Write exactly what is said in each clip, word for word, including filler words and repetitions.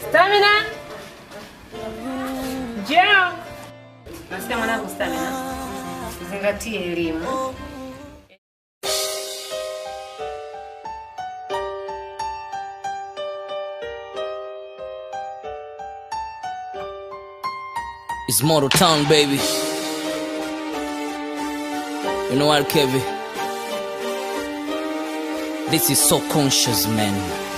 Stamina. Jao. Nasikia mwanangu Stamina. Zingatie elimu. It's Motor Town, baby. You know what, Kevin? This is so conscious, man.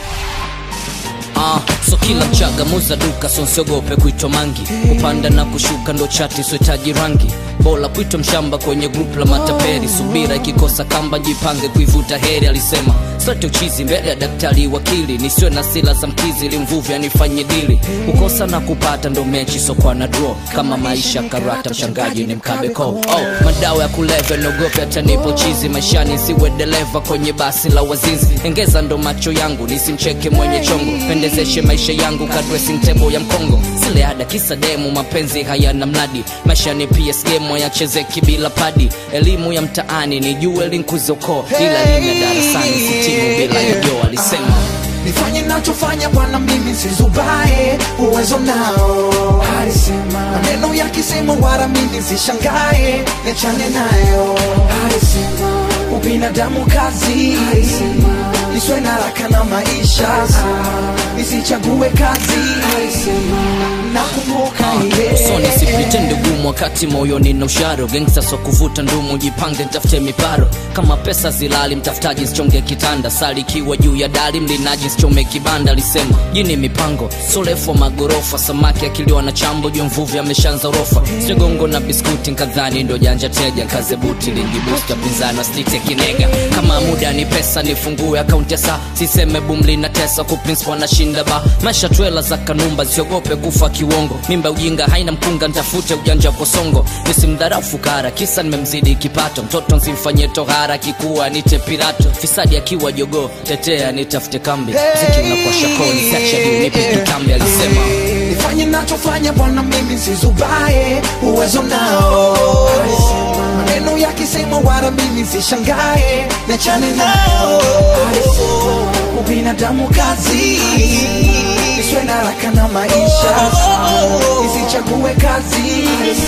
Ah, so kila mchaga muza duka, so nsiogope kuitwa mangi. Kupanda na kushuka ndo chati, so itaji rangi. Bola kuitwa mshamba kwenye group la mataperi. Subira ikikosa kamba jipange kuivuta heri, alisema. Sote uchizi mbele ya daktari wakili. Nisiwe na sila za mkizi ili mvuvi anifanye dili. Kukosa na kupata ndo mechi, so kwa na draw. Kama maisha karata mshangaji ni mkabe ko. Oh, madawa ya kulevya nogope hata nipo chizi. Maishani siwe dereva kwenye basi la wazinzi. Engeza ndo macho yangu nisimcheke mwenye chongo. Pendezeshe maisha yangu ka dressing table ya mkongo. Sile ada kisa demo, mapenzi hayana mnadi. Maishani P S game hayachezeki bila padi. Elimu ya mtaani nijue linkuzoko. Ila elimu ya darasani sitimu bila yoyo, alisema. Nifanye nachofanya bwana mimi sizubae. Uwezo nao, alisema. Maneno ya kisemo wala mimi sishangae. Nechane nayo, alisema. Ubinadamu kazi, alisema. Niswe na raka na maisha, nisichague kazi, alisema. Nakumbuka ile So nisipitende gumu wakati moyoni na usharo. Gangsta so kuvuta ndumu, jipange nitafute miparo. Kama pesa zilali mtafutaji sichonge kitanda. Sali kiwa juu ya dari mlinaji sichome kibanda, alisema. Jini mipango, solefu wa magorofa. Samaki akiliwa na chambo, juu mvuvi ameshaanza rofa. Segongo na biskuti nkadhani ndo janja teja. Kaze buti lingi booster pinzani wa stite kinega. Kama muda ni pesa nifungue akaunti ya saa. Siseme bumli na tesa kuprinspo na shinda ba. Maisha tuela za kanumba, siogope kufa kiwongo. Mimba ujinga haina mkunga, ntafute ujanja posongo. Nisimdharau fukara kisa nimemzidi kipato. Mtoto nsimfanye tohara kikuwa nite pirato. Fisadi akiwa jogo tetea nitafute kambi. Mziki unakuwa shakoni siacha diu nipe kitambi, alisema. Nifanye nachofanya bwana mimi sizubae. Uwezo nao, alisema. Maneno ya kisemo wala mimi sishangae. Nechane nao, alisema. Ubinadamu kazi, niswe na raka na maisha, nisichague kazi,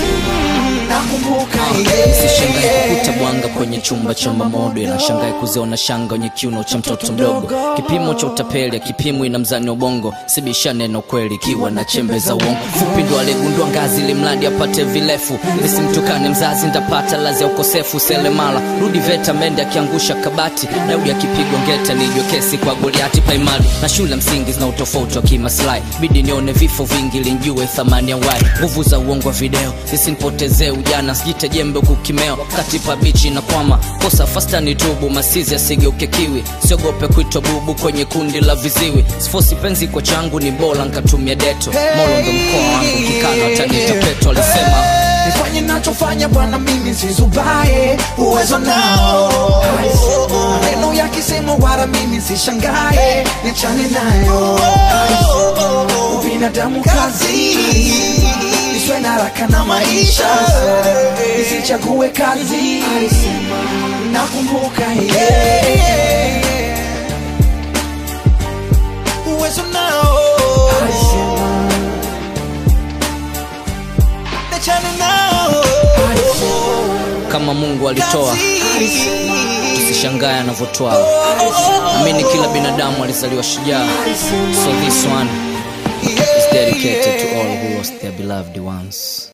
nakumbuka ile. Sishangae kukuta bwanga kwenye chumba cha mamodo. Inashangae kuziona shanga wenye kiuno cha mtoto mdogo. Kipimo cha utapeli, kipimo ina mzani ubongo. Sibisha neno kweli kiwa na chembe za uongo. Fupi ndo alegundua ngazi ili mradi apate vilefu. Nisimtukane mzazi ndapata lazi ya ukosefu. Selemala, rudi veta mende akiangusha kabati. Daudi akipigwa ngeta nijue kesi kwa Goliati paimali. Na shule msingi zina utofauti wa kimaslahi. Bidi nione vifo vingi ili njue thamani ya wai. Nguvu za uongo wa video, nisinipotezee ujana. Sijite jembe kukimeo, katipa bichi na kwama. Kosa fasta ni tubu, masizi asigeuke kiwi. Siogope kuitwa bubu kwenye kundi la viziwi. Sifosi penzi kwa changu ni bora nkatumia deto. Molo ndo mkoa wangu kikano atanita peto, alisema. Nifanye nachofanya bwana mimi sizubae. Uwezo nao, alisema. Maneno ya kisemo wala mimi sishangae. Nechane nayo, alisema. Ubinadamu kazi, niswe na raka na maisha, nisichague kazi, alisema. Nakumbuka ile. Uwezo nao, alisema. Nechane nao, alisema. Kama Mungu alitoa, tusishangae anavyotoa. Amini kila binadamu alizaliwa shujaa. So this one is dedicated to all who lost their beloved ones.